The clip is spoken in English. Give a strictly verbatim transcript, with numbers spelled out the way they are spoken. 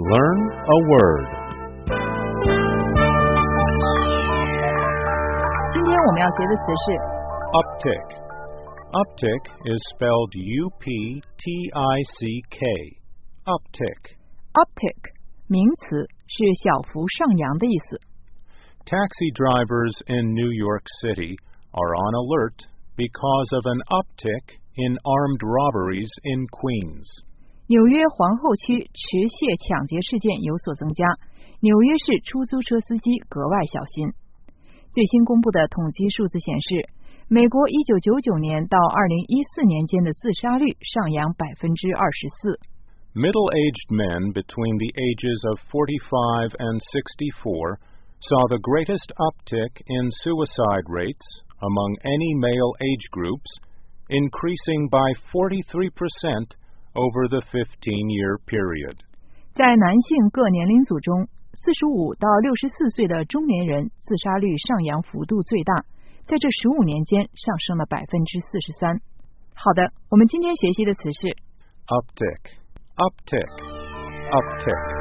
Learn a word. 今天我们要学的词是 Uptick. Uptick is spelled U P T I C K. Uptick. uptick 名词，是小幅上扬的意思。 Taxi drivers in New York City are on alert because of an uptick in armed robberies in Queens. 纽约皇后区持械抢劫事件有所增加，纽约市出租车司机格外小心。最新公布的统计数字显示，美国一九九九年到二零一四年间的自杀率上扬百分之二十四。 Middle-aged men between the ages of forty-five and sixty-four saw the greatest uptick in suicide rates among any male age groups, increasing by forty-three percent over the fifteen-year period. 在男性各年龄组中，四十五到六十四岁的中年人自杀率上扬幅度最大，在这十五年间上升了百分之四十三。好的，我们今天学习的词是 Uptick, uptick, uptick.